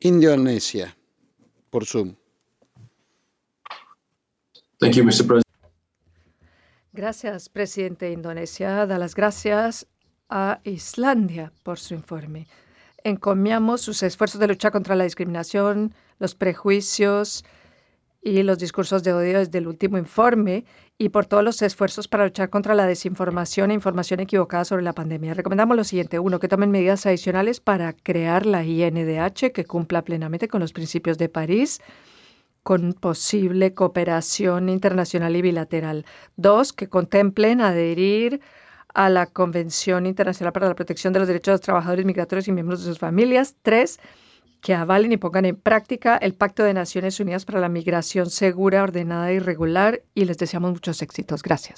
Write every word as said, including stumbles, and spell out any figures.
Indonesia, por Zoom. Thank you, mister President. Gracias, presidente de Indonesia. Da las gracias a Islandia por su informe. Encomiamos sus esfuerzos de lucha contra la discriminación, los prejuicios y los discursos de odio desde el último informe y por todos los esfuerzos para luchar contra la desinformación e información equivocada sobre la pandemia. Recomendamos lo siguiente. Uno, que tomen medidas adicionales para crear la I N D H que cumpla plenamente con los principios de París, con posible cooperación internacional y bilateral. Dos, que contemplen adherir a la Convención Internacional para la Protección de los Derechos de los Trabajadores Migratorios y Miembros de sus Familias. Tres, que avalen y pongan en práctica el Pacto de Naciones Unidas para la Migración Segura, Ordenada y Regular, y les deseamos muchos éxitos. Gracias.